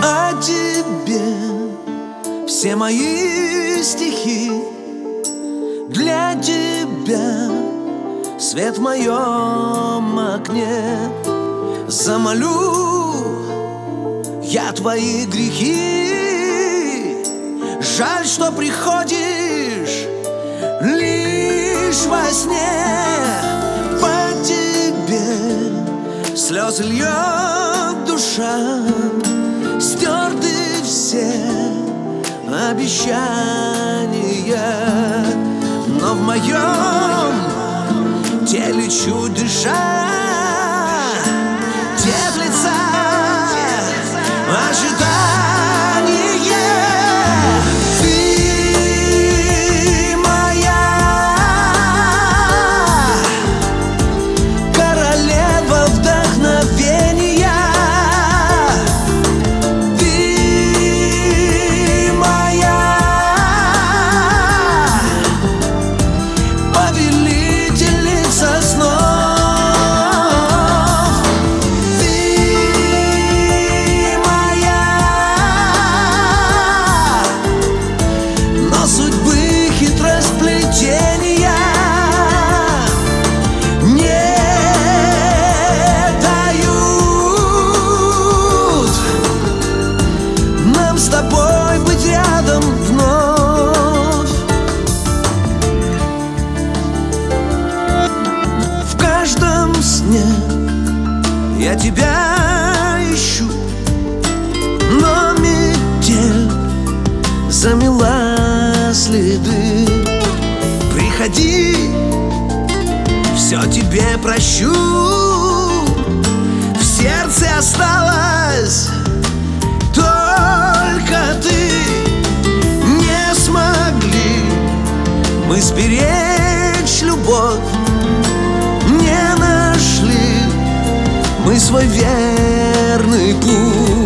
о тебе все мои стихи. Для тебя свет в моем окне. Замолю я твои грехи. Жаль, что приходишь лишь во сне. По тебе слезы льет душа. Стерты все обещания, но в моем теле чуть дыша теплится ожидание. Ты моя королева вдохновения. Ты моя повелительница снов. Ты моя, но судьбы хитросплетения не дают нам с тобой быть рядом вновь. В каждом сне я тебя ищу, но метель замела следы. Приходи, все тебе прощу. В сердце осталась только ты. Не смогли мы сберечь любовь, не нашли мы свой верный путь.